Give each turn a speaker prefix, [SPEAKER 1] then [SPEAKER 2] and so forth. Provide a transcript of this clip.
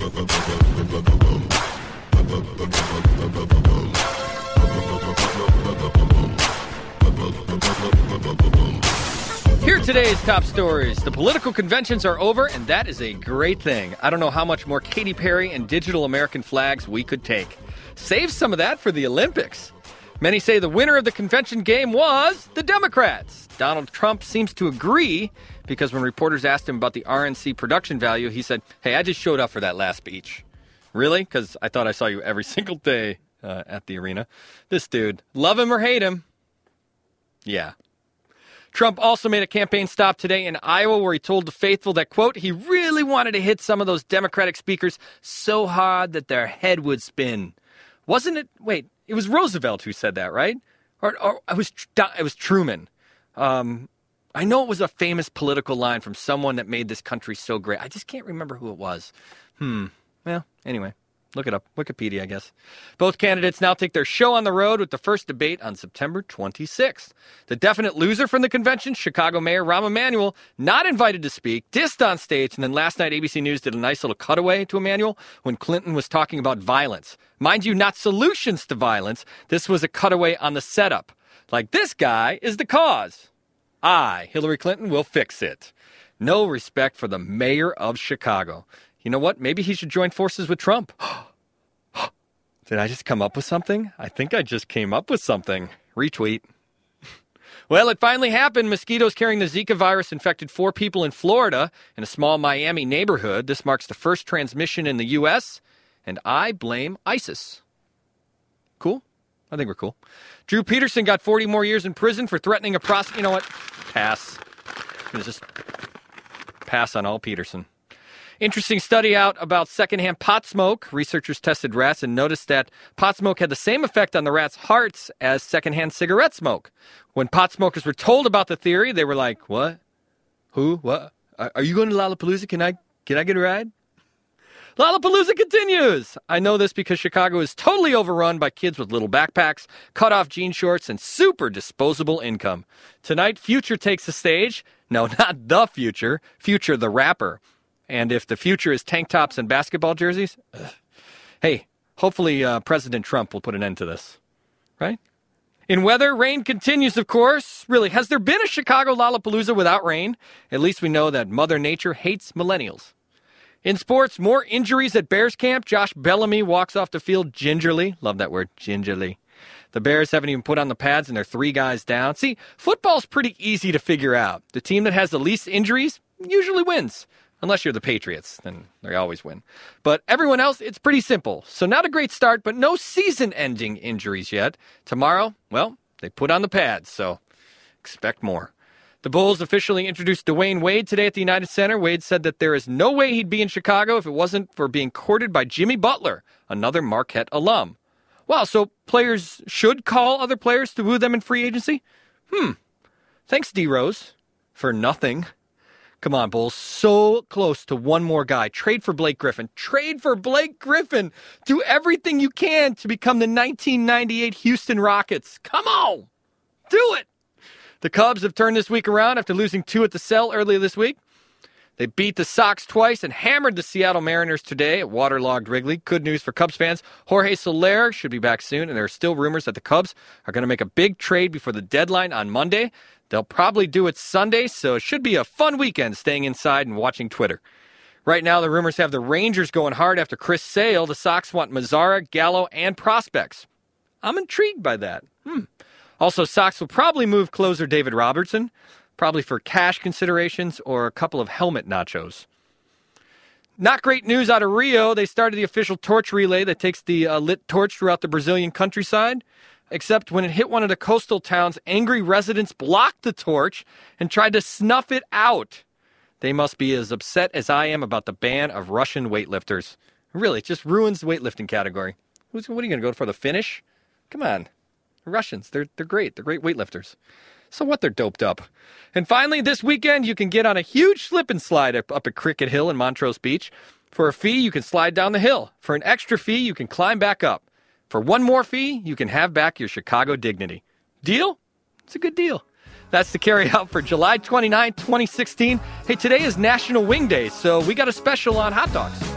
[SPEAKER 1] Here are today's top stories. The political conventions are over, and that is a great thing. I don't know how much more Katy Perry and digital American flags we could take. Save some of that for the Olympics. Many say the winner of the convention game was the Democrats. Donald Trump seems to agree because when reporters asked him about the RNC production value, he said, "Hey, I just showed up for that last speech." Really? Because I thought I saw you every single day at the arena. This dude, love him or hate him. Yeah. Trump also made a campaign stop today in Iowa where he told the faithful that, quote, he really wanted to hit some of those Democratic speakers so hard that their head would spin. Wasn't it? Wait, it was Roosevelt who said that, right? Or it was Truman. I know it was a famous political line from someone that made this country so great. I just can't remember who it was. Well, anyway, look it up. Wikipedia, I guess. Both candidates now take their show on the road with the first debate on September 26th. The definite loser from the convention, Chicago Mayor Rahm Emanuel, not invited to speak, dissed on stage, and then last night ABC News did a nice little cutaway to Emanuel when Clinton was talking about violence. Mind you, not solutions to violence. This was a cutaway on the setup. Like, this guy is the cause. I, Hillary Clinton, will fix it. No respect for the mayor of Chicago. You know what? Maybe he should join forces with Trump. Did I just come up with something? I think I just came up with something. Retweet. Well, it finally happened. Mosquitoes carrying the Zika virus infected 4 people in Florida in a small Miami neighborhood. This marks the first transmission in the U.S., and I blame ISIS. Cool? I think we're cool. Drew Peterson got 40 more years in prison for threatening a prosecutor. You know what? Pass. I'm going to just pass on all Peterson. Interesting study out about secondhand pot smoke. Researchers tested rats and noticed that pot smoke had the same effect on the rats' hearts as secondhand cigarette smoke. When pot smokers were told about the theory, they were like, what? Who? What? Are you going to Lollapalooza? Can I get a ride? Lollapalooza continues. I know this because Chicago is totally overrun by kids with little backpacks, cut-off jean shorts, and super disposable income. Tonight, Future takes the stage. No, not the Future. Future the rapper. And if the future is tank tops and basketball jerseys, hey, hopefully President Trump will put an end to this, right? In weather, rain continues, of course. Really, has there been a Chicago Lollapalooza without rain? At least we know that Mother Nature hates millennials. In sports, more injuries at Bears camp. Josh Bellamy walks off the field gingerly. Love that word, gingerly. The Bears haven't even put on the pads and they're 3 guys down. See, football's pretty easy to figure out. The team that has the least injuries usually wins. Unless you're the Patriots, then they always win. But everyone else, it's pretty simple. So not a great start, but no season-ending injuries yet. Tomorrow, well, they put on the pads, so expect more. The Bulls officially introduced Dwayne Wade today at the United Center. Wade said that there is no way he'd be in Chicago if it wasn't for being courted by Jimmy Butler, another Marquette alum. Wow, so players should call other players to woo them in free agency? Thanks, D-Rose, for nothing. Come on, Bulls. So close to one more guy. Trade for Blake Griffin. Trade for Blake Griffin. Do everything you can to become the 1998 Houston Rockets. Come on. Do it. The Cubs have turned this week around after losing 2 at the Cell earlier this week. They beat the Sox twice and hammered the Seattle Mariners today at waterlogged Wrigley. Good news for Cubs fans. Jorge Soler should be back soon, and there are still rumors that the Cubs are going to make a big trade before the deadline on Monday. They'll probably do it Sunday, so it should be a fun weekend staying inside and watching Twitter. Right now, the rumors have the Rangers going hard after Chris Sale. The Sox want Mazzara, Gallo, and prospects. I'm intrigued by that. Also, Sox will probably move closer David Robertson, probably for cash considerations or a couple of helmet nachos. Not great news out of Rio. They started the official torch relay that takes the lit torch throughout the Brazilian countryside. Except when it hit one of the coastal towns, angry residents blocked the torch and tried to snuff it out. They must be as upset as I am about the ban of Russian weightlifters. Really, it just ruins the weightlifting category. What are you going to go for, the Finnish? Come on. The Russians, they're great. They're great weightlifters. So what, they're doped up. And finally, this weekend, you can get on a huge slip and slide up at Cricket Hill in Montrose Beach. For a fee, you can slide down the hill. For an extra fee, you can climb back up. For one more fee, you can have back your Chicago dignity. Deal? It's a good deal. That's the carry out for July 29, 2016. Hey, today is National Wing Day, so we got a special on hot dogs.